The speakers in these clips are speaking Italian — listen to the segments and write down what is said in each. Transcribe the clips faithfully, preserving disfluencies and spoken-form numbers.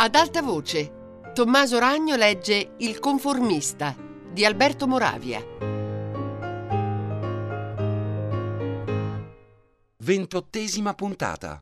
Ad alta voce, Tommaso Ragno legge Il conformista di Alberto Moravia. Ventottesima puntata.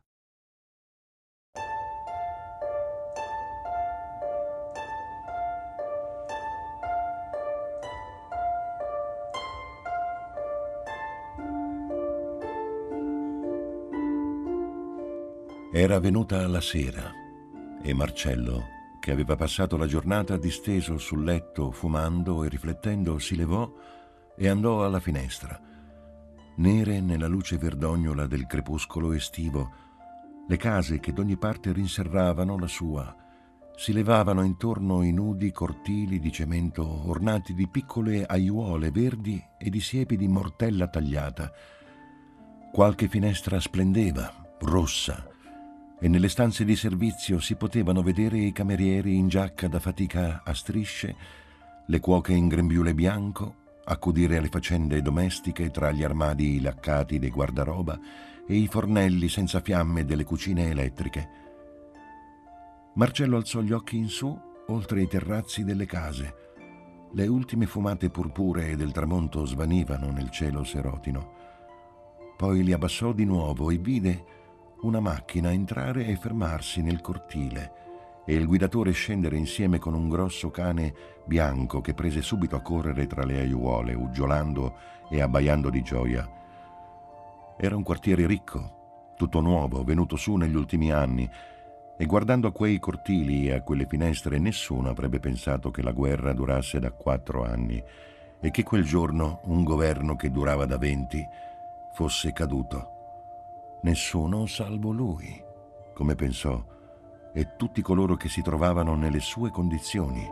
Era venuta la sera e Marcello, che aveva passato la giornata disteso sul letto fumando e riflettendo, si levò e andò alla finestra. Nere nella luce verdognola del crepuscolo estivo, le case che d'ogni parte rinserravano la sua si levavano intorno i nudi cortili di cemento ornati di piccole aiuole verdi e di siepi di mortella tagliata. Qualche finestra splendeva, rossa, e nelle stanze di servizio si potevano vedere i camerieri in giacca da fatica a strisce, le cuoche in grembiule bianco, accudire alle faccende domestiche tra gli armadi laccati dei guardaroba e i fornelli senza fiamme delle cucine elettriche. Marcello alzò gli occhi in su, oltre i terrazzi delle case. Le ultime fumate purpuree del tramonto svanivano nel cielo serotino. Poi li abbassò di nuovo e vide una macchina entrare e fermarsi nel cortile e il guidatore scendere insieme con un grosso cane bianco che prese subito a correre tra le aiuole, uggiolando e abbaiando di gioia. Era un quartiere ricco, tutto nuovo, venuto su negli ultimi anni, e guardando a quei cortili e a quelle finestre nessuno avrebbe pensato che la guerra durasse da quattro anni e che quel giorno un governo che durava da venti fosse caduto. Nessuno salvo lui, come pensò, e tutti coloro che si trovavano nelle sue condizioni.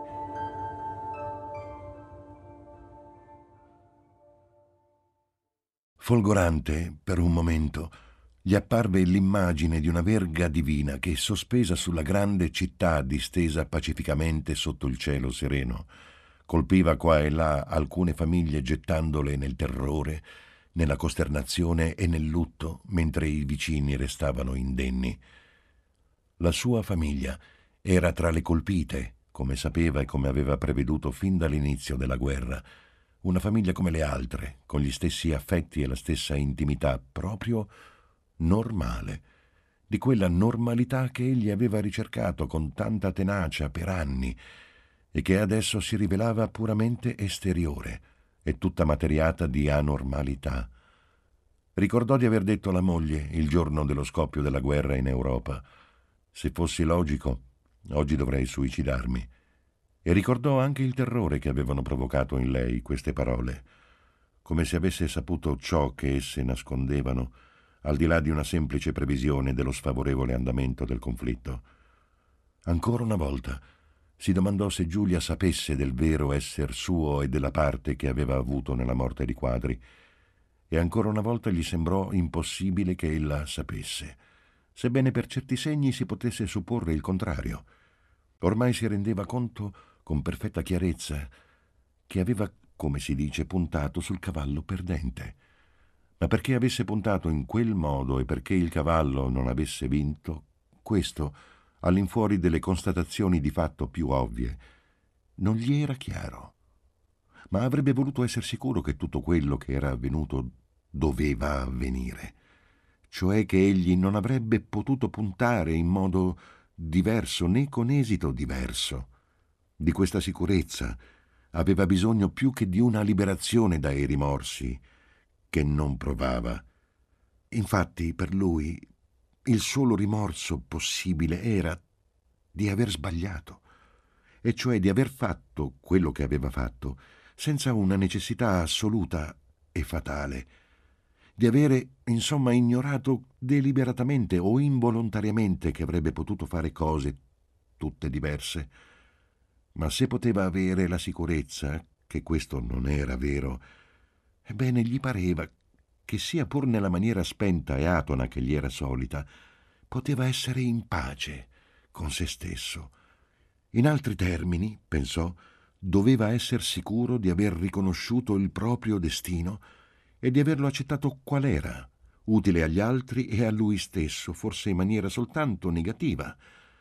Folgorante, per un momento, gli apparve l'immagine di una verga divina che, sospesa sulla grande città distesa pacificamente sotto il cielo sereno, colpiva qua e là alcune famiglie gettandole nel terrore, nella costernazione e nel lutto, mentre i vicini restavano indenni. La sua famiglia era tra le colpite, come sapeva e come aveva preveduto fin dall'inizio della guerra, una famiglia come le altre, con gli stessi affetti e la stessa intimità, proprio normale, di quella normalità che egli aveva ricercato con tanta tenacia per anni e che adesso si rivelava puramente esteriore e tutta materiata di anormalità. Ricordò di aver detto alla moglie, il giorno dello scoppio della guerra in Europa: «Se fossi logico, oggi dovrei suicidarmi». E ricordò anche il terrore che avevano provocato in lei queste parole, come se avesse saputo ciò che esse nascondevano, al di là di una semplice previsione dello sfavorevole andamento del conflitto. Ancora una volta si domandò se Giulia sapesse del vero esser suo e della parte che aveva avuto nella morte di Quadri, e ancora una volta gli sembrò impossibile che ella sapesse, sebbene per certi segni si potesse supporre il contrario. Ormai si rendeva conto con perfetta chiarezza che aveva, come si dice, puntato sul cavallo perdente. Ma perché avesse puntato in quel modo e perché il cavallo non avesse vinto, questo, all'infuori delle constatazioni di fatto più ovvie, non gli era chiaro. Ma avrebbe voluto essere sicuro che tutto quello che era avvenuto doveva avvenire, cioè che egli non avrebbe potuto puntare in modo diverso né con esito diverso. Di questa sicurezza aveva bisogno più che di una liberazione dai rimorsi che non provava. Infatti, per lui, il solo rimorso possibile era di aver sbagliato, e cioè di aver fatto quello che aveva fatto senza una necessità assoluta e fatale, di avere, insomma, ignorato deliberatamente o involontariamente che avrebbe potuto fare cose tutte diverse. Ma se poteva avere la sicurezza che questo non era vero, ebbene gli pareva che, sia pur nella maniera spenta e atona che gli era solita, poteva essere in pace con se stesso. In altri termini, pensò, doveva essere sicuro di aver riconosciuto il proprio destino e di averlo accettato qual era, utile agli altri e a lui stesso, forse in maniera soltanto negativa,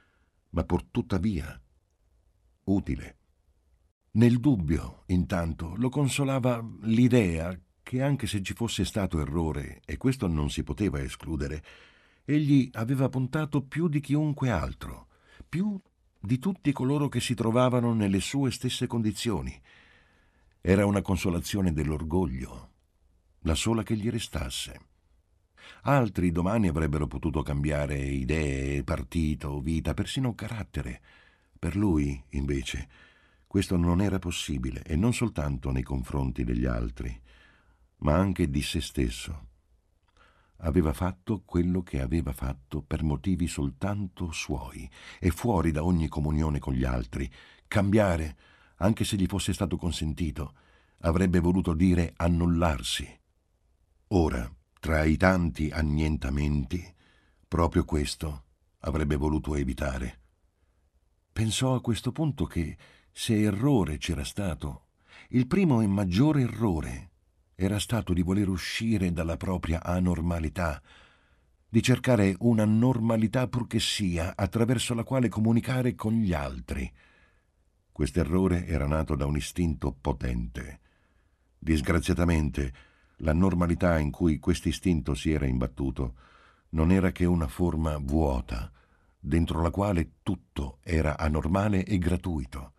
ma pur tuttavia utile. Nel dubbio, intanto, lo consolava l'idea che anche se ci fosse stato errore, e questo non si poteva escludere, egli aveva puntato più di chiunque altro, più di tutti coloro che si trovavano nelle sue stesse condizioni. Era una consolazione dell'orgoglio, la sola che gli restasse. Altri domani avrebbero potuto cambiare idee, partito, vita, persino carattere. Per lui, invece, questo non era possibile, e non soltanto nei confronti degli altri, ma anche di se stesso. Aveva fatto quello che aveva fatto per motivi soltanto suoi e fuori da ogni comunione con gli altri. Cambiare, anche se gli fosse stato consentito, avrebbe voluto dire annullarsi. Ora, tra i tanti annientamenti, proprio questo avrebbe voluto evitare. Pensò a questo punto che, se errore c'era stato, il primo e maggiore errore era stato di voler uscire dalla propria anormalità, di cercare una normalità purché sia attraverso la quale comunicare con gli altri. Quest'errore era nato da un istinto potente. Disgraziatamente, la normalità in cui quest'istinto si era imbattuto non era che una forma vuota, dentro la quale tutto era anormale e gratuito.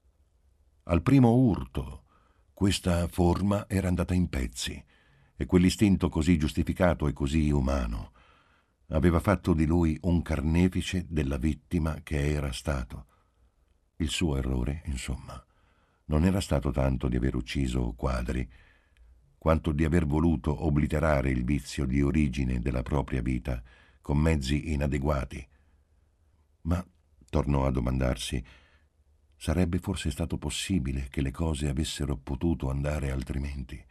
Al primo urto, questa forma era andata in pezzi, e quell'istinto così giustificato e così umano aveva fatto di lui un carnefice della vittima che era stato. Il suo errore, insomma, non era stato tanto di aver ucciso Quadri, quanto di aver voluto obliterare il vizio di origine della propria vita con mezzi inadeguati. Ma, tornò a domandarsi, sarebbe forse stato possibile che le cose avessero potuto andare altrimenti?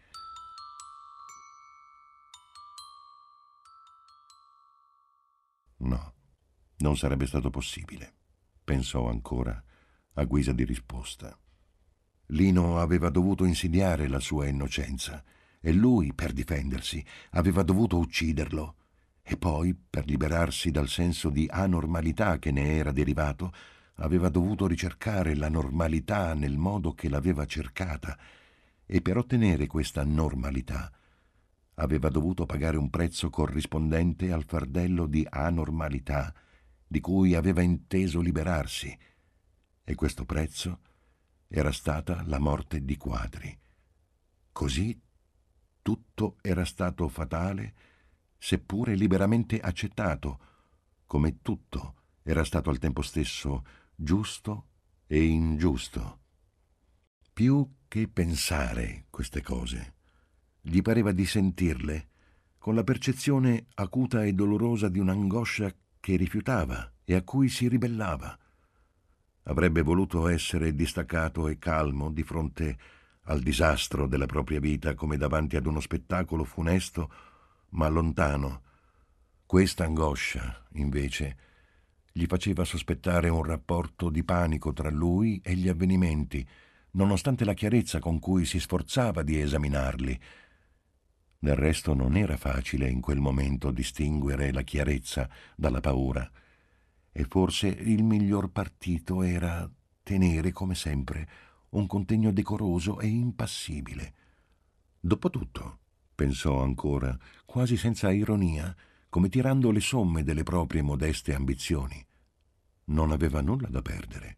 No, non sarebbe stato possibile, pensò ancora, a guisa di risposta. Lino aveva dovuto insidiare la sua innocenza, e lui, per difendersi, aveva dovuto ucciderlo, e poi, per liberarsi dal senso di anormalità che ne era derivato, aveva dovuto ricercare la normalità nel modo che l'aveva cercata, e per ottenere questa normalità aveva dovuto pagare un prezzo corrispondente al fardello di anormalità di cui aveva inteso liberarsi, e questo prezzo era stata la morte di Quadri. Così tutto era stato fatale, seppure liberamente accettato, come tutto era stato al tempo stesso giusto e ingiusto. Più che pensare queste cose, gli pareva di sentirle con la percezione acuta e dolorosa di un'angoscia che rifiutava e a cui si ribellava. Avrebbe voluto essere distaccato e calmo di fronte al disastro della propria vita, come davanti ad uno spettacolo funesto ma lontano. Questa angoscia, invece, gli faceva sospettare un rapporto di panico tra lui e gli avvenimenti, nonostante la chiarezza con cui si sforzava di esaminarli. Del resto non era facile in quel momento distinguere la chiarezza dalla paura, e forse il miglior partito era tenere, come sempre, un contegno decoroso e impassibile. Dopotutto, pensò ancora, quasi senza ironia, come tirando le somme delle proprie modeste ambizioni, non aveva nulla da perdere.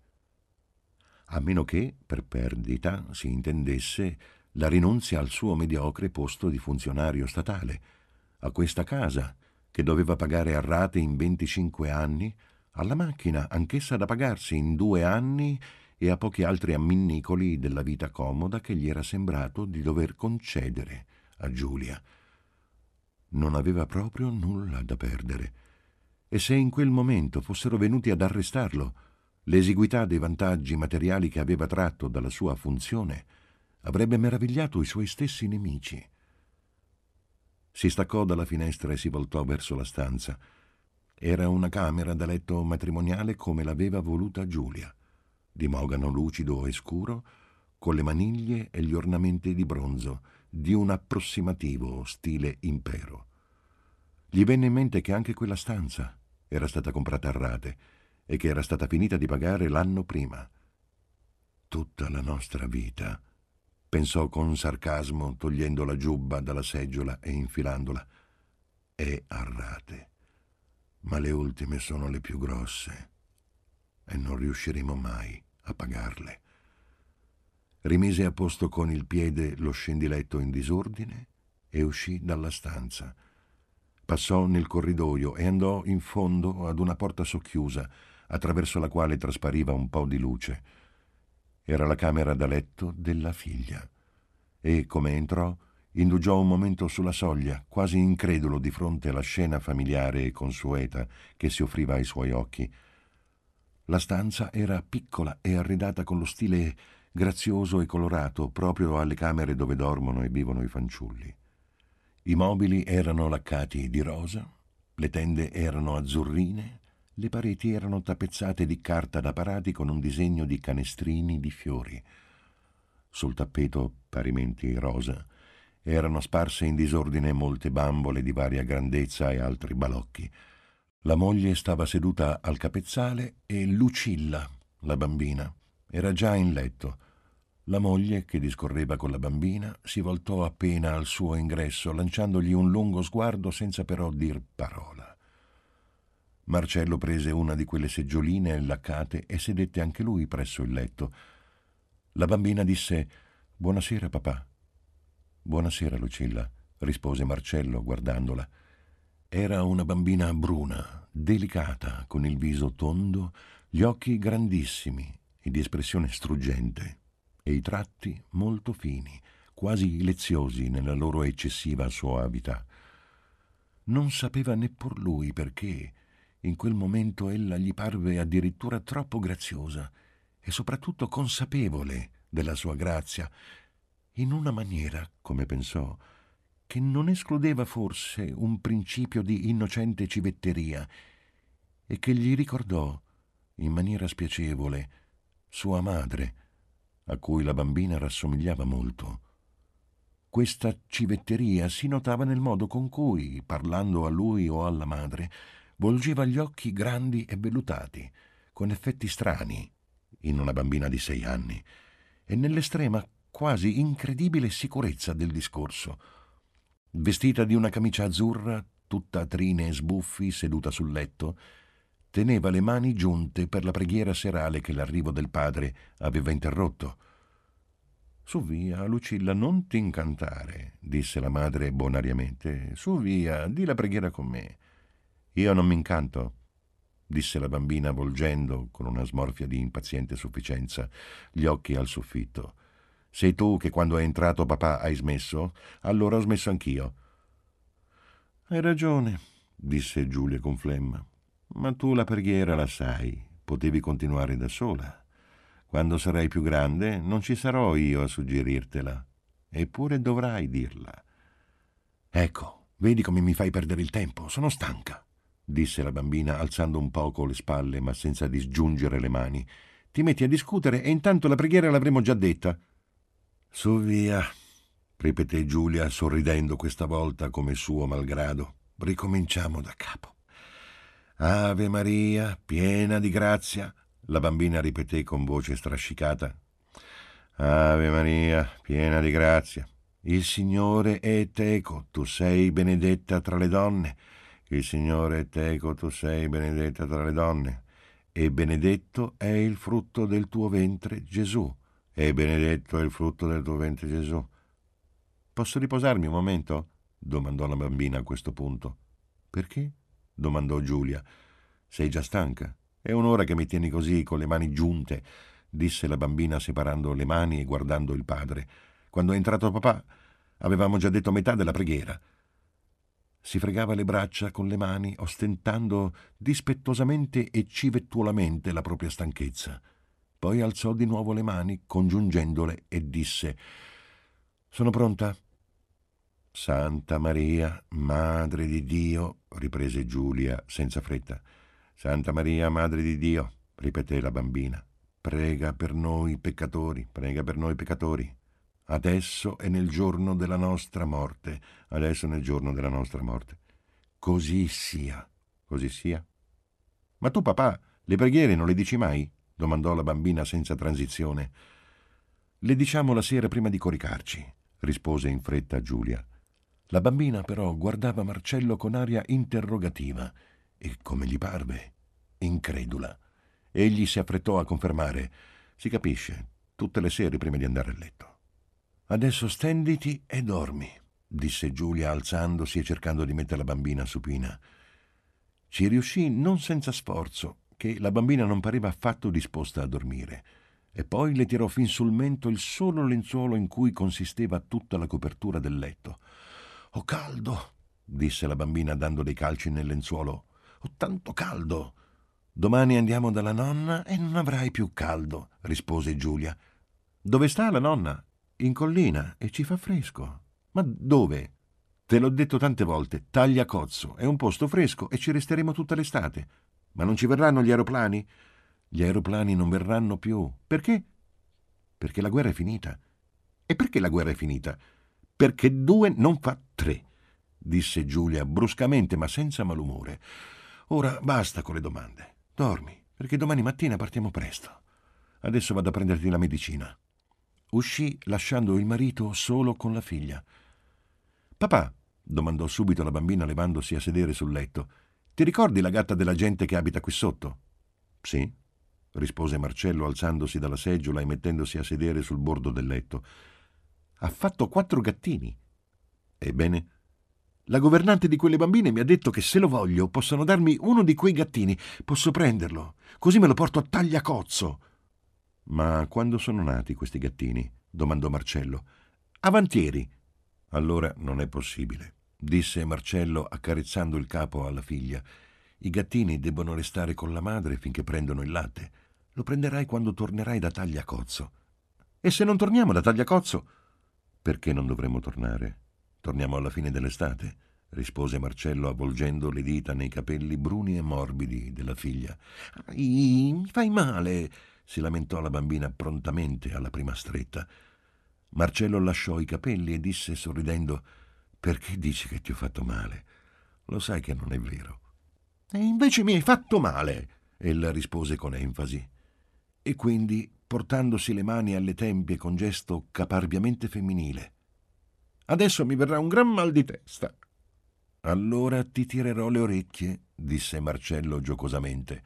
A meno che, per perdita, si intendesse la rinunzia al suo mediocre posto di funzionario statale, a questa casa, che doveva pagare a rate in venticinque anni, alla macchina, anch'essa da pagarsi in due anni, e a pochi altri amminicoli della vita comoda che gli era sembrato di dover concedere a Giulia. Non aveva proprio nulla da perdere, e se in quel momento fossero venuti ad arrestarlo, l'esiguità dei vantaggi materiali che aveva tratto dalla sua funzione avrebbe meravigliato i suoi stessi nemici. Si staccò dalla finestra e si voltò verso la stanza. Era una camera da letto matrimoniale come l'aveva voluta Giulia, di mogano lucido e scuro, con le maniglie e gli ornamenti di bronzo di un approssimativo stile impero. Gli venne in mente che anche quella stanza era stata comprata a rate e che era stata finita di pagare l'anno prima. Tutta la nostra vita, pensò con sarcasmo, togliendo la giubba dalla seggiola e infilandola, è a rate, ma le ultime sono le più grosse e non riusciremo mai a pagarle. Rimise a posto con il piede lo scendiletto in disordine e uscì dalla stanza. Passò nel corridoio e andò in fondo ad una porta socchiusa, attraverso la quale traspariva un po' di luce. Era la camera da letto della figlia e, come entrò, indugiò un momento sulla soglia, quasi incredulo di fronte alla scena familiare e consueta che si offriva ai suoi occhi. La stanza era piccola e arredata con lo stile grazioso e colorato proprio alle camere dove dormono e vivono i fanciulli. I mobili erano laccati di rosa, le tende erano azzurrine, le pareti erano tappezzate di carta da parati con un disegno di canestrini di fiori. Sul tappeto, parimenti rosa, erano sparse in disordine molte bambole di varia grandezza e altri balocchi. La moglie stava seduta al capezzale e Lucilla, la bambina, era già in letto. La moglie, che discorreva con la bambina, si voltò appena al suo ingresso, lanciandogli un lungo sguardo senza però dir parola. Marcello prese una di quelle seggioline laccate e sedette anche lui presso il letto. La bambina disse: «Buonasera, papà». «Buonasera, Lucilla», rispose Marcello guardandola. Era una bambina bruna, delicata, con il viso tondo, gli occhi grandissimi e di espressione struggente, e i tratti molto fini, quasi leziosi nella loro eccessiva soavità. Non sapeva neppur lui perché in quel momento ella gli parve addirittura troppo graziosa e soprattutto consapevole della sua grazia, in una maniera, come pensò, che non escludeva forse un principio di innocente civetteria e che gli ricordò, in maniera spiacevole, sua madre, a cui la bambina rassomigliava molto. Questa civetteria si notava nel modo con cui, parlando a lui o alla madre, volgeva gli occhi grandi e vellutati, con effetti strani, in una bambina di sei anni, e nell'estrema, quasi incredibile sicurezza del discorso. Vestita di una camicia azzurra, tutta a trine e sbuffi, seduta sul letto, teneva le mani giunte per la preghiera serale che l'arrivo del padre aveva interrotto. «Su via, Lucilla, non t'incantare», disse la madre bonariamente. «Su via, di la preghiera con me». «Io non m'incanto», disse la bambina volgendo, con una smorfia di impaziente sufficienza, gli occhi al soffitto. «Sei tu che quando è entrato papà hai smesso? Allora ho smesso anch'io». «Hai ragione», disse Giulia con flemma. «Ma tu la preghiera la sai, potevi continuare da sola. Quando sarai più grande non ci sarò io a suggerirtela, eppure dovrai dirla». «Ecco, vedi come mi fai perdere il tempo, sono stanca», disse la bambina alzando un poco le spalle ma senza disgiungere le mani. «Ti metti a discutere e intanto la preghiera l'avremo già detta». «Su via», ripeté Giulia sorridendo questa volta come suo malgrado. «Ricominciamo da capo». «Ave Maria, piena di grazia», la bambina ripeté con voce strascicata. «Ave Maria, piena di grazia. Il Signore è teco, tu sei benedetta tra le donne. Il Signore è teco, tu sei benedetta tra le donne. E benedetto è il frutto del tuo ventre, Gesù. E benedetto è il frutto del tuo ventre, Gesù». «Posso riposarmi un momento?» domandò la bambina a questo punto. «Perché?» domandò Giulia. «Sei già stanca? È un'ora che mi tieni così, con le mani giunte», disse la bambina separando le mani e guardando il padre. «Quando è entrato papà avevamo già detto metà della preghiera». Si fregava le braccia con le mani, ostentando dispettosamente e civettuolamente la propria stanchezza. Poi alzò di nuovo le mani, congiungendole, e disse: «Sono pronta?» «Santa Maria, Madre di Dio», riprese Giulia senza fretta. «Santa Maria, Madre di Dio», ripeté la bambina, «prega per noi peccatori, prega per noi peccatori, adesso e nel giorno della nostra morte, adesso e nel giorno della nostra morte». «Così sia, così sia». «Ma tu, papà, Le preghiere non le dici mai? Domandò la bambina senza transizione. Le diciamo la sera prima di coricarci, rispose in fretta Giulia. La bambina però guardava Marcello con aria interrogativa e, come gli parve, incredula. Egli si affrettò a confermare: si capisce, tutte le sere prima di andare a letto. Adesso stenditi e dormi, disse Giulia alzandosi e cercando di mettere la bambina supina. Ci riuscì non senza sforzo, che la bambina non pareva affatto disposta a dormire, e poi le tirò fin sul mento il solo lenzuolo in cui consisteva tutta la copertura del letto. «Ho caldo», disse la bambina dando dei calci nel lenzuolo. «Ho tanto caldo». «Domani andiamo dalla nonna e non avrai più caldo», rispose Giulia. «Dove sta la nonna?» «In collina e ci fa fresco». «Ma dove?» «Te l'ho detto tante volte, Tagliacozzo, è un posto fresco e ci resteremo tutta l'estate». «Ma non ci verranno gli aeroplani?» «Gli aeroplani non verranno più». «Perché?» «Perché la guerra è finita». «E perché la guerra è finita?» «Perché due non fa tre», disse Giulia bruscamente ma senza malumore. «Ora basta con le domande. Dormi, perché domani mattina partiamo presto. Adesso vado a prenderti la medicina». Uscì lasciando il marito solo con la figlia. «Papà», domandò subito la bambina levandosi a sedere sul letto, «ti ricordi la gatta della gente che abita qui sotto?» «Sì», rispose Marcello alzandosi dalla seggiola e mettendosi a sedere sul bordo del letto. «Ha fatto quattro gattini». «Ebbene?» «La governante di quelle bambine mi ha detto che se lo voglio possono darmi uno di quei gattini. Posso prenderlo, così me lo porto a Tagliacozzo». «Ma quando sono nati questi gattini?» domandò Marcello. «Avantieri». «Allora non è possibile», disse Marcello accarezzando il capo alla figlia. «I gattini debbono restare con la madre finché prendono il latte. Lo prenderai quando tornerai da Tagliacozzo». «E se non torniamo da Tagliacozzo?» «Perché non dovremmo tornare? Torniamo alla fine dell'estate», rispose Marcello avvolgendo le dita nei capelli bruni e morbidi della figlia. «Ai, mi fai male», si lamentò la bambina prontamente alla prima stretta. Marcello lasciò i capelli e disse sorridendo: «Perché dici che ti ho fatto male? Lo sai che non è vero». «E invece mi hai fatto male», ella rispose con enfasi. E quindi, portandosi le mani alle tempie con gesto caparbiamente femminile: «Adesso mi verrà un gran mal di testa». «Allora ti tirerò le orecchie», disse Marcello giocosamente.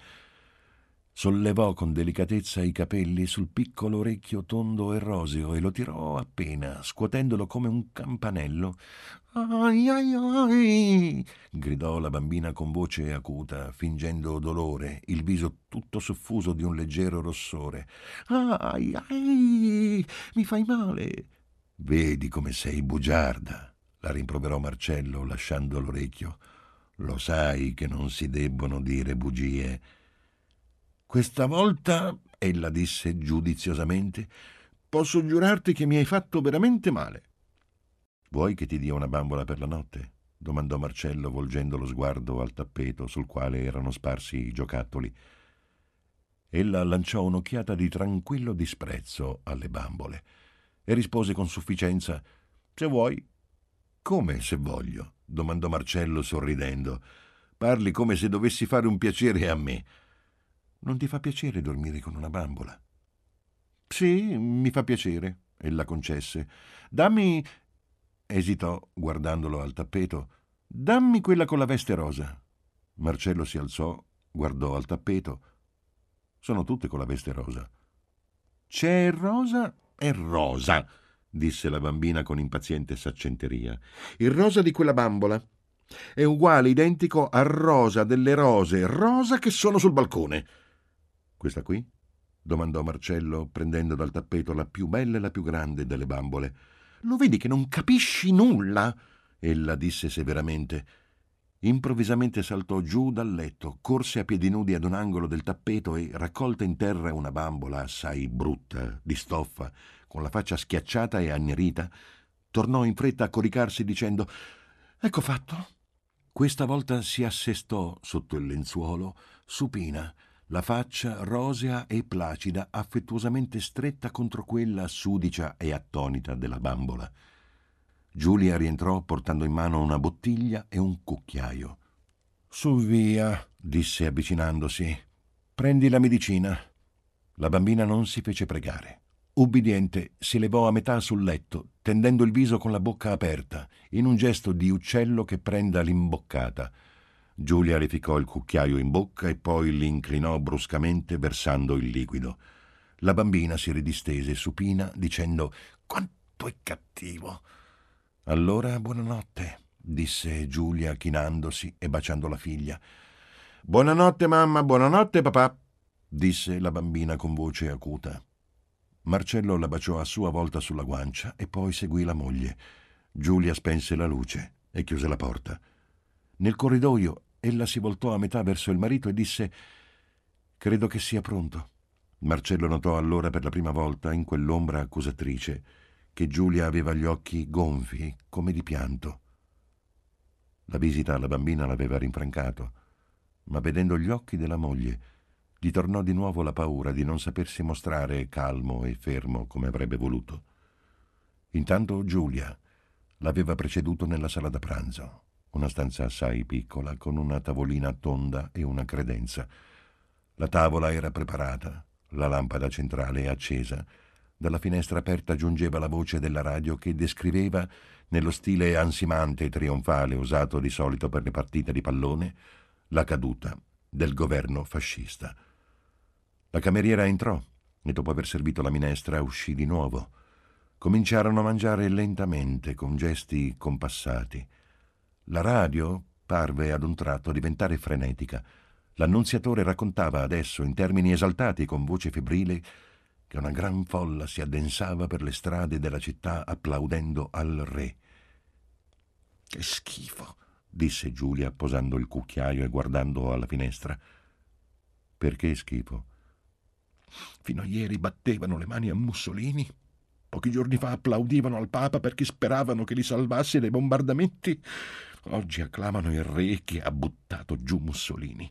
Sollevò con delicatezza i capelli sul piccolo orecchio tondo e roseo e lo tirò appena, scuotendolo come un campanello. «Ai, ai, ai!» gridò la bambina con voce acuta, fingendo dolore, il viso tutto soffuso di un leggero rossore. «Ai, ai! Mi fai male!» «Vedi come sei bugiarda», la rimproverò Marcello, lasciando l'orecchio. «Lo sai che non si debbono dire bugie». «Questa volta», ella disse giudiziosamente, «posso giurarti che mi hai fatto veramente male». «Vuoi che ti dia una bambola per la notte?» domandò Marcello, volgendo lo sguardo al tappeto sul quale erano sparsi i giocattoli. Ella lanciò un'occhiata di tranquillo disprezzo alle bambole e rispose con sufficienza: «Se vuoi». «Come se voglio?» domandò Marcello sorridendo. «Parli come se dovessi fare un piacere a me». «Non ti fa piacere dormire con una bambola?» «Sì, mi fa piacere», ella concesse. «Dammi...» esitò, guardandolo al tappeto. «Dammi quella con la veste rosa». Marcello si alzò, guardò al tappeto. «Sono tutte con la veste rosa». «C'è rosa e rosa», disse la bambina con impaziente saccenteria. «Il rosa di quella bambola è uguale, identico al rosa delle rose rosa che sono sul balcone». «Questa qui?» domandò Marcello, prendendo dal tappeto la più bella e la più grande delle bambole. «Lo vedi che non capisci nulla?» ella disse severamente. Improvvisamente saltò giù dal letto, corse a piedi nudi ad un angolo del tappeto e, raccolta in terra una bambola assai brutta, di stoffa, con la faccia schiacciata e annerita, tornò in fretta a coricarsi dicendo: «Ecco fatto». Questa volta si assestò sotto il lenzuolo, supina, la faccia rosea e placida, affettuosamente stretta contro quella sudicia e attonita della bambola. Giulia rientrò portando in mano una bottiglia e un cucchiaio. «Su via», disse avvicinandosi. Prendi la medicina. La bambina non si fece pregare. Ubbidiente, si levò a metà sul letto, tendendo il viso con la bocca aperta, in un gesto di uccello che prenda l'imboccata. Giulia le ficcò il cucchiaio in bocca e poi l'inclinò bruscamente versando il liquido. La bambina si ridistese supina, dicendo «Quanto è cattivo!» «Allora, buonanotte», disse Giulia chinandosi e baciando la figlia. «Buonanotte, mamma, buonanotte, papà», disse la bambina con voce acuta. Marcello la baciò a sua volta sulla guancia e poi seguì la moglie. Giulia spense la luce e chiuse la porta. Nel corridoio ella si voltò a metà verso il marito e disse «Credo che sia pronto». Marcello notò allora per la prima volta, in quell'ombra accusatrice, che Giulia aveva gli occhi gonfi come di pianto. La visita alla bambina l'aveva rinfrancato, ma vedendo gli occhi della moglie gli tornò di nuovo la paura di non sapersi mostrare calmo e fermo come avrebbe voluto. Intanto Giulia l'aveva preceduto nella sala da pranzo, una stanza assai piccola con una tavolina tonda e una credenza. La tavola era preparata, la lampada centrale accesa. Dalla finestra aperta giungeva la voce della radio che descriveva, nello stile ansimante e trionfale usato di solito per le partite di pallone, la caduta del governo fascista. La cameriera entrò e dopo aver servito la minestra uscì di nuovo. Cominciarono a mangiare lentamente, con gesti compassati. La radio parve ad un tratto diventare frenetica. L'annunziatore raccontava adesso, in termini esaltati e con voce febbrile, che una gran folla si addensava per le strade della città applaudendo al re. «Che schifo», disse Giulia posando il cucchiaio e guardando alla finestra. «Perché schifo?» «Fino a ieri battevano le mani a Mussolini. Pochi giorni fa applaudivano al Papa perché speravano che li salvasse dai bombardamenti. Oggi acclamano il re che ha buttato giù Mussolini».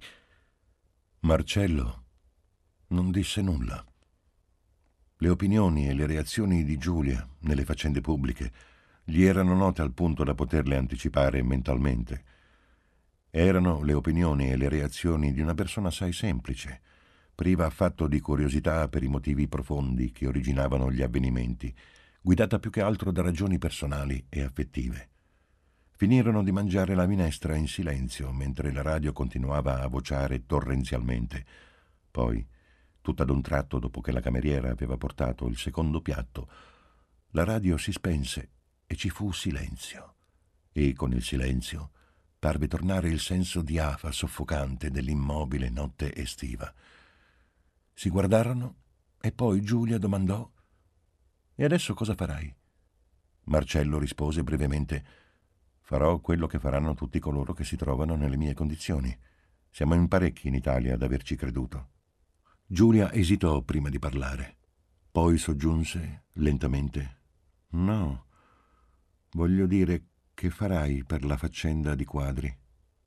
Marcello non disse nulla. Le opinioni e le reazioni di Giulia nelle faccende pubbliche gli erano note al punto da poterle anticipare mentalmente. Erano le opinioni e le reazioni di una persona assai semplice, priva affatto di curiosità per i motivi profondi che originavano gli avvenimenti, guidata più che altro da ragioni personali e affettive. Finirono di mangiare la minestra in silenzio, mentre la radio continuava a vociare torrenzialmente. Poi, tutto ad un tratto, dopo che la cameriera aveva portato il secondo piatto, la radio si spense e ci fu silenzio. E con il silenzio parve tornare il senso di afa soffocante dell'immobile notte estiva. Si guardarono e poi Giulia domandò «E adesso cosa farai?» Marcello rispose brevemente «Farò quello che faranno tutti coloro che si trovano nelle mie condizioni. Siamo in parecchi in Italia ad averci creduto». Giulia esitò prima di parlare. Poi soggiunse lentamente «No, voglio dire, che farai per la faccenda di Quadri?»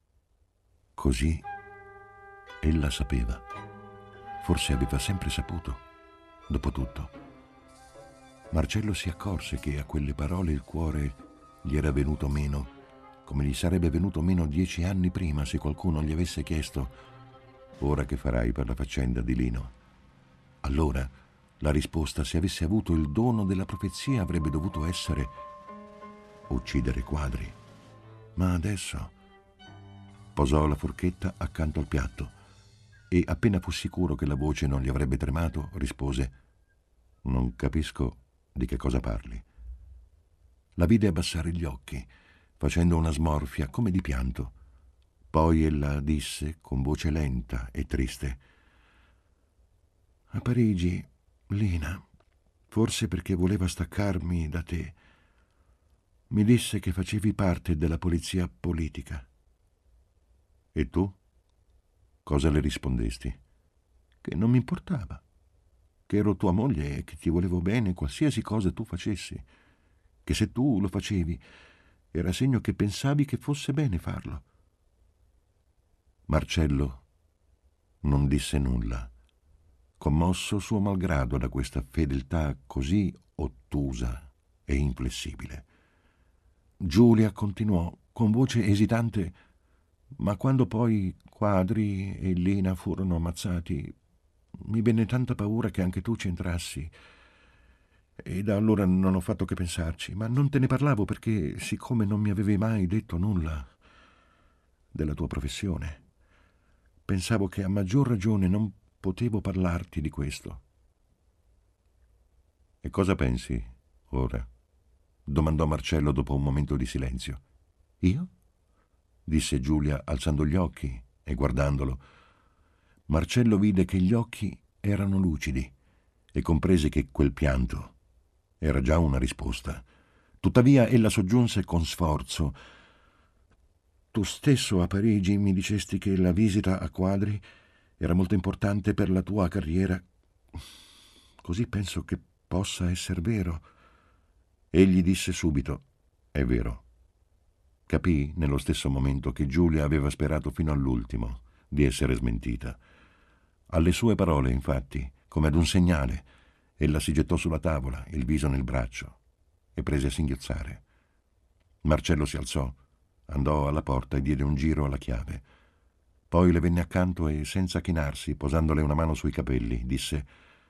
Così ella sapeva. Forse aveva sempre saputo. Dopotutto, Marcello si accorse che a quelle parole il cuore gli era venuto meno, come gli sarebbe venuto meno dieci anni prima se qualcuno gli avesse chiesto «Ora che farai per la faccenda di Lino?» Allora la risposta, se avesse avuto il dono della profezia, avrebbe dovuto essere «Uccidere Quadri». Ma adesso posò la forchetta accanto al piatto e, appena fu sicuro che la voce non gli avrebbe tremato, rispose «Non capisco di che cosa parli». La vide abbassare gli occhi, facendo una smorfia come di pianto. Poi ella disse con voce lenta e triste «A Parigi, Lina, forse perché voleva staccarmi da te, mi disse che facevi parte della polizia politica». «E tu?» Cosa le rispondesti? Che non mi importava, che ero tua moglie e che ti volevo bene qualsiasi cosa tu facessi, che se tu lo facevi era segno che pensavi che fosse bene farlo. Marcello non disse nulla, commosso suo malgrado da questa fedeltà così ottusa e inflessibile. Giulia continuò con voce esitante Ma quando poi Quadri e Lina furono ammazzati, mi venne tanta paura che anche tu ci entrassi. E da allora non ho fatto che pensarci, ma non te ne parlavo perché, siccome non mi avevi mai detto nulla della tua professione, pensavo che a maggior ragione non potevo parlarti di questo. E cosa pensi ora? Domandò Marcello dopo un momento di silenzio. Io? Disse Giulia alzando gli occhi e guardandolo. Marcello vide che gli occhi erano lucidi e comprese che quel pianto era già una risposta. Tuttavia ella soggiunse con sforzo: tu stesso a Parigi mi dicesti che la visita a Quadri era molto importante per la tua carriera. Così penso che possa esser vero. Egli disse subito: è vero. Capì nello stesso momento che Giulia aveva sperato fino all'ultimo di essere smentita. Alle sue parole, infatti, come ad un segnale, ella si gettò sulla tavola, il viso nel braccio, e prese a singhiozzare. Marcello si alzò, andò alla porta e diede un giro alla chiave. Poi le venne accanto e, senza chinarsi, posandole una mano sui capelli, disse: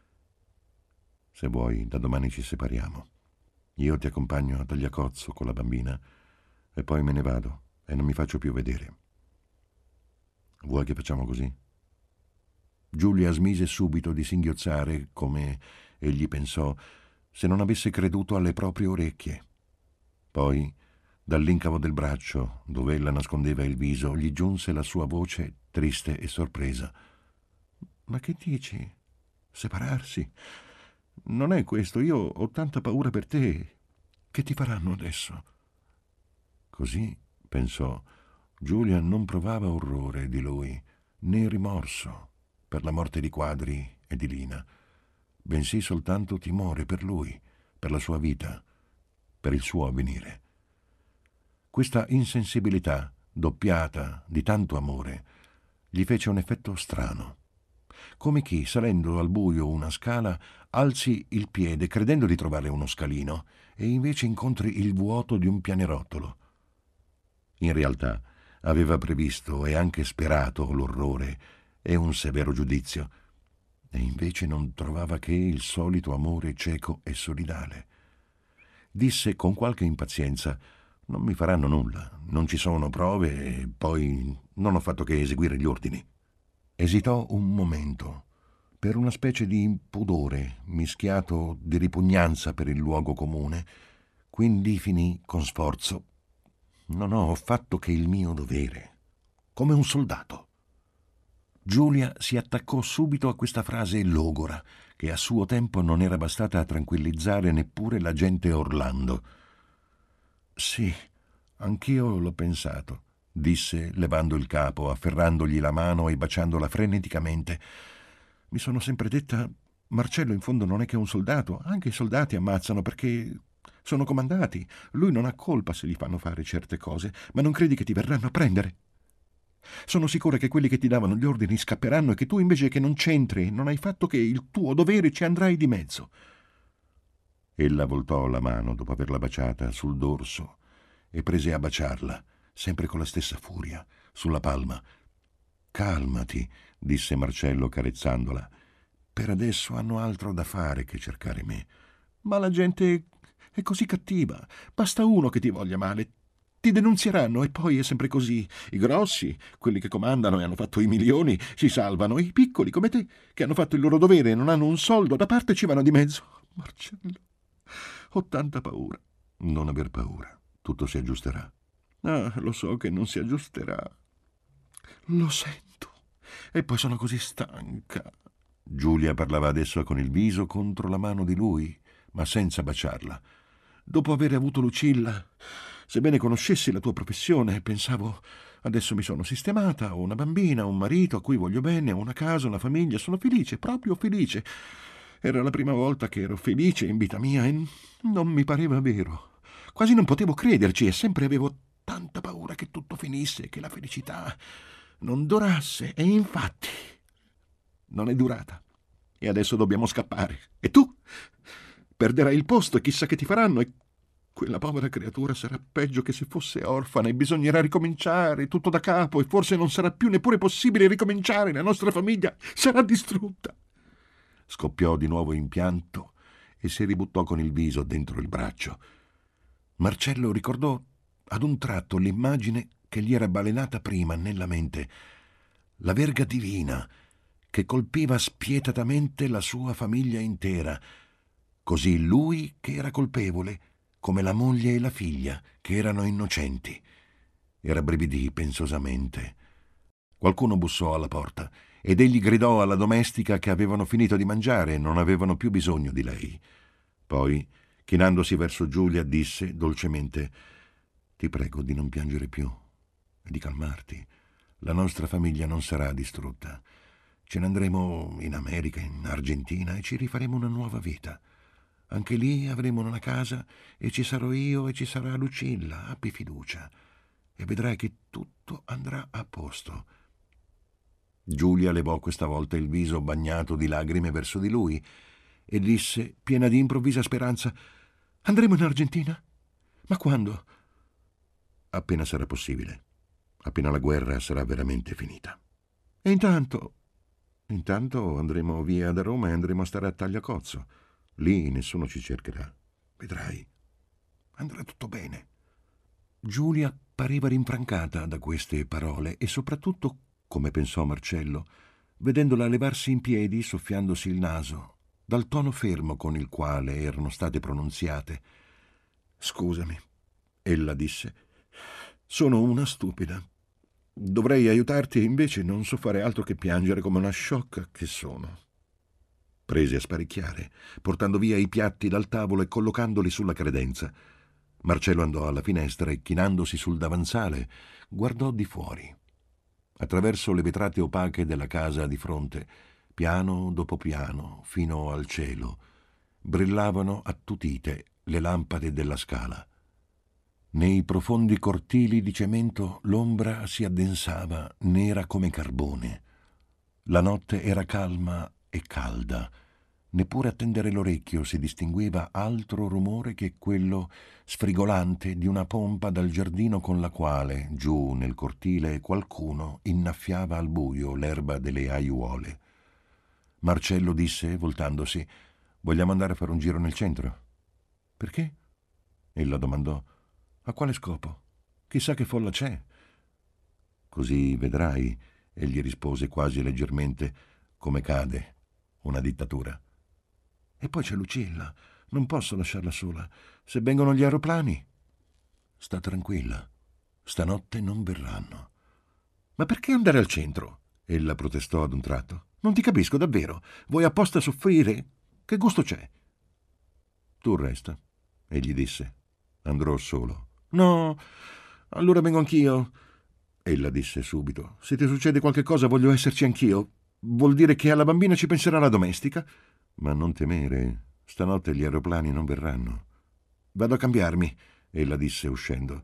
se vuoi, da domani ci separiamo. Io ti accompagno a Tagliacozzo con la bambina e poi me ne vado e non mi faccio più vedere. Vuoi che facciamo così? Giulia smise subito di singhiozzare, come egli pensò, se non avesse creduto alle proprie orecchie. Poi, dall'incavo del braccio, dove ella nascondeva il viso, gli giunse la sua voce triste e sorpresa. Ma che dici? Separarsi? Non è questo, io ho tanta paura per te. Che ti faranno adesso? Così, pensò, Giulia non provava orrore di lui, né rimorso per la morte di Quadri e di Lina, bensì soltanto timore per lui, per la sua vita, per il suo avvenire. Questa insensibilità, doppiata di tanto amore, gli fece un effetto strano, come chi, salendo al buio una scala, alzi il piede credendo di trovare uno scalino e invece incontri il vuoto di un pianerottolo. In realtà aveva previsto e anche sperato l'orrore e un severo giudizio, e invece non trovava che il solito amore cieco e solidale. Disse con qualche impazienza: non mi faranno nulla, non ci sono prove e poi non ho fatto che eseguire gli ordini. Esitò un momento, per una specie di pudore mischiato di ripugnanza per il luogo comune, quindi finì con sforzo: non ho fatto che il mio dovere, come un soldato. Giulia si attaccò subito a questa frase logora, che a suo tempo non era bastata a tranquillizzare neppure l'agente Orlando. Sì, anch'io l'ho pensato, disse levando il capo, afferrandogli la mano e baciandola freneticamente. Mi sono sempre detta: Marcello in fondo non è che un soldato, anche i soldati ammazzano perché sono comandati. Lui non ha colpa se gli fanno fare certe cose, ma non credi che ti verranno a prendere? Sono sicura che quelli che ti davano gli ordini scapperanno e che tu invece che non c'entri, non hai fatto che il tuo dovere, ci andrai di mezzo. Ella voltò la mano, dopo averla baciata, sul dorso e prese a baciarla, sempre con la stessa furia, sulla palma. Calmati, disse Marcello carezzandola. Per adesso hanno altro da fare che cercare me. Ma la gente è così cattiva. Basta uno che ti voglia male. Ti denunzieranno e poi è sempre così. I grossi, quelli che comandano e hanno fatto i milioni, si salvano. I piccoli, come te, che hanno fatto il loro dovere e non hanno un soldo da parte, ci vanno di mezzo. Marcello, ho tanta paura. Non aver paura. Tutto si aggiusterà. Ah, lo so che non si aggiusterà. Lo sento. E poi sono così stanca. Giulia parlava adesso con il viso contro la mano di lui, ma senza baciarla. Dopo aver avuto Lucilla, sebbene conoscessi la tua professione, pensavo: adesso mi sono sistemata, ho una bambina, un marito a cui voglio bene, ho una casa, una famiglia, sono felice, proprio felice. Era la prima volta che ero felice in vita mia e non mi pareva vero. Quasi non potevo crederci e sempre avevo tanta paura che tutto finisse, che la felicità non durasse. E infatti non è durata. E adesso dobbiamo scappare. E tu perderai il posto e chissà che ti faranno. E Quella povera creatura sarà peggio che se fosse orfana e bisognerà ricominciare tutto da capo e forse non sarà più neppure possibile ricominciare. La nostra famiglia sarà distrutta. Scoppiò di nuovo in pianto e si ributtò con il viso dentro il braccio. Marcello ricordò ad un tratto l'immagine che gli era balenata prima nella mente, la verga divina che colpiva spietatamente la sua famiglia intera, così lui che era colpevole, come la moglie e la figlia che erano innocenti. E rabbrividì pensosamente. Qualcuno bussò alla porta ed egli gridò alla domestica che avevano finito di mangiare e non avevano più bisogno di lei. Poi, chinandosi verso Giulia, disse dolcemente: «Ti prego di non piangere più e di calmarti. La nostra famiglia non sarà distrutta. Ce ne andremo in America, in Argentina e ci rifaremo una nuova vita. Anche lì avremo una casa e ci sarò io e ci sarà Lucilla. Abbi fiducia e vedrai che tutto andrà a posto». Giulia levò questa volta il viso bagnato di lagrime verso di lui e disse, piena di improvvisa speranza: «Andremo in Argentina? Ma quando?» «Appena sarà possibile, appena la guerra sarà veramente finita». «E intanto?» «Intanto andremo via da Roma e andremo a stare a Tagliacozzo. Lì nessuno ci cercherà. Vedrai, andrà tutto bene». Giulia pareva rinfrancata da queste parole e soprattutto, come pensò Marcello, vedendola levarsi in piedi, soffiandosi il naso, dal tono fermo con il quale erano state pronunziate. «Scusami», ella disse, «sono una stupida. Dovrei aiutarti e invece non so fare altro che piangere come una sciocca che sono». Prese a sparecchiare, portando via i piatti dal tavolo e collocandoli sulla credenza. Marcello andò alla finestra e, chinandosi sul davanzale, guardò di fuori. Attraverso le vetrate opache della casa di fronte, piano dopo piano, fino al cielo, brillavano attutite le lampade della scala. Nei profondi cortili di cemento l'ombra si addensava nera come carbone. La notte era calma e calda. Neppure a tendere l'orecchio si distingueva altro rumore che quello sfrigolante di una pompa dal giardino con la quale, giù nel cortile, qualcuno innaffiava al buio l'erba delle aiuole. Marcello disse, voltandosi: «Vogliamo andare a fare un giro nel centro?» «Perché?» Ella domandò. «A quale scopo? Chissà che folla c'è». «Così vedrai», egli rispose quasi leggermente, «come cade una dittatura». «E poi c'è Lucilla. Non posso lasciarla sola. Se vengono gli aeroplani...» «Sta tranquilla. Stanotte non verranno». «Ma perché andare al centro?» Ella protestò ad un tratto. «Non ti capisco davvero. Vuoi apposta soffrire? Che gusto c'è?» «Tu resta», egli disse. «Andrò solo». «No, allora vengo anch'io». Ella disse subito: «Se ti succede qualche cosa voglio esserci anch'io. Vuol dire che alla bambina ci penserà la domestica?» «Ma non temere, stanotte gli aeroplani non verranno». «Vado a cambiarmi», ella disse uscendo.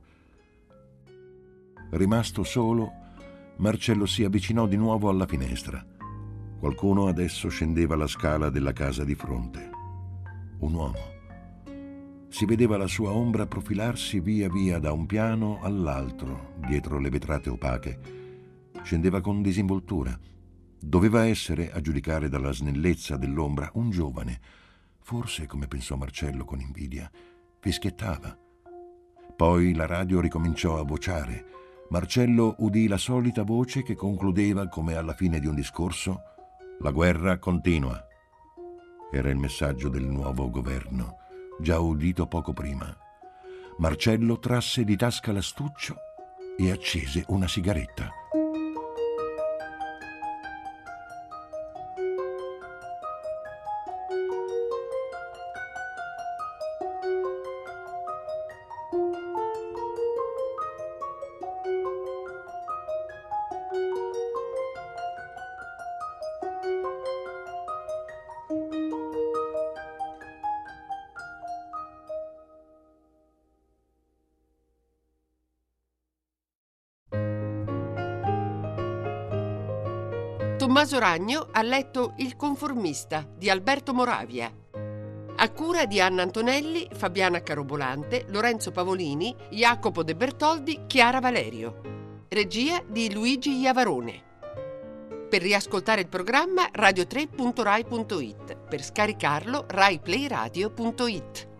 Rimasto solo, Marcello si avvicinò di nuovo alla finestra. Qualcuno adesso scendeva la scala della casa di fronte. Un uomo. Si vedeva la sua ombra profilarsi via via da un piano all'altro, dietro le vetrate opache. Scendeva con disinvoltura. Doveva essere, a giudicare dalla snellezza dell'ombra, un giovane. Forse, come pensò Marcello con invidia, fischiettava. Poi la radio ricominciò a vociare. Marcello udì la solita voce che concludeva, come alla fine di un discorso: «La guerra continua». Era il messaggio del nuovo governo, già udito poco prima. Marcello trasse di tasca l'astuccio e accese una sigaretta. Tommaso Ragno ha letto Il conformista di Alberto Moravia. A cura di Anna Antonelli, Fabiana Carobolante, Lorenzo Pavolini, Jacopo De Bertoldi, Chiara Valerio. Regia di Luigi Iavarone. Per riascoltare il programma radio tre punto rai punto it. Per scaricarlo rai play radio punto it.